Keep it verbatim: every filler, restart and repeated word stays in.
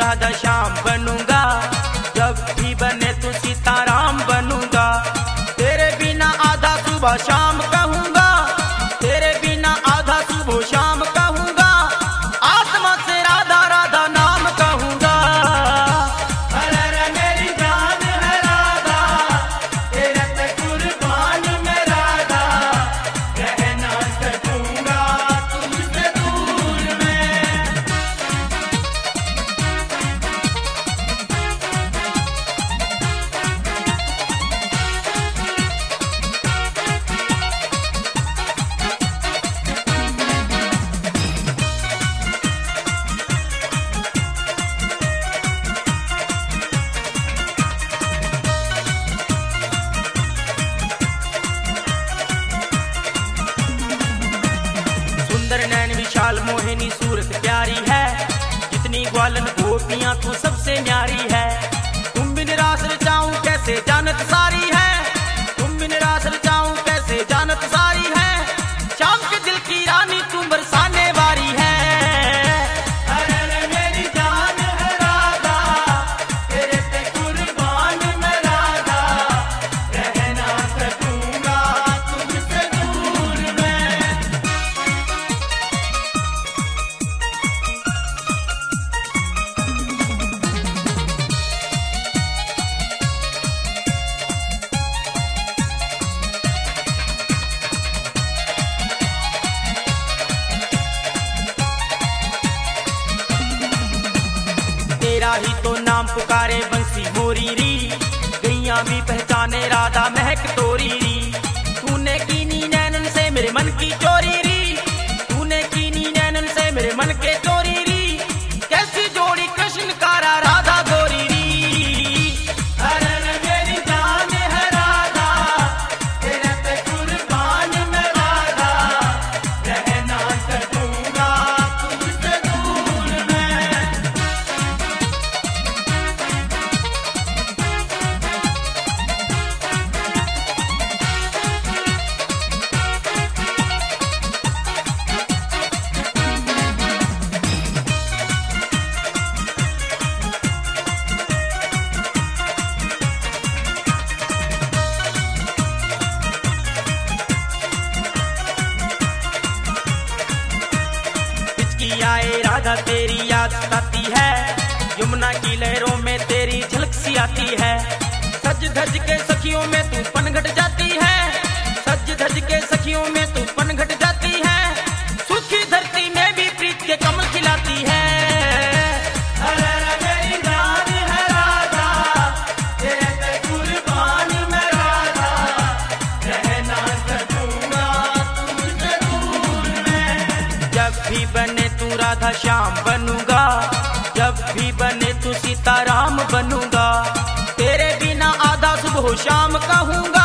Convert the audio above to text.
राधा श्याम बनूंगा, जब भी बने तू सीताराम बनूंगा। तेरे बिना आधा सुबह शाम कहूंगा, तेरे बिना आधा सुबह शाम कहूंगा, आत्मा से राधा राधा नाम कहूंगा। अरे रे मेरी जान है राधा, तेरे पे कुर्बान मैं राधा, रह ना सकूंगा तुझसे दूर मैं। सुंदर नैन विशाल मोहिनी सूरत प्यारी है, जितनी ग्वालन गोपियां तू सबसे न्यारी है। तुम बिन रास रचाऊं कैसे जानत सारी है, तुम बिन रास रचाऊं कैसे जानत सारी है। शाम के दिल की रानी तू बरसाने वाली है। अरे रे मेरी जान है राधा, तेरे पे कुर्बान मैं राधा, रह ना सकूंगा तुझसे दूर मैं। तेरा ही तो नाम पुकारे बंसी मोरी री, गैया भी पहचाने राधा महक तोरी री। तूने कीनी नैनन से मेरे मन की चोरी री, तूने कीनी नैनन से मेरे मन के चोरी री। कैसी जोड़ी कृष्ण कारा राधा गोरी री। अरे रे मेरी जान है राधा, तेरे पे कुर्बान मैं राधा, रह ना सकूंगा तुझसे दूर मैं। हिचकी आए राधा तेरी याद सताती है, यमुना की लहरों में तेरी झलक सी आती है। सज धज के सखियों में तू पनघट जाती है, सज धज के सखियों में तू पनघट जाती है। सूखी धरती में भी प्रीत के कमल खिलाती है। अरे रे मेरी जान है राधा, तेरे पे कुर्बान मैं राधा, रह ना सकूंगा तुझसे दूर मैं। जब भी बने तू राधा श्याम बनूंगा, जब भी बने तू सीताराम बनूंगा। तेरे बिना आधा सुबह शाम कहूंगा,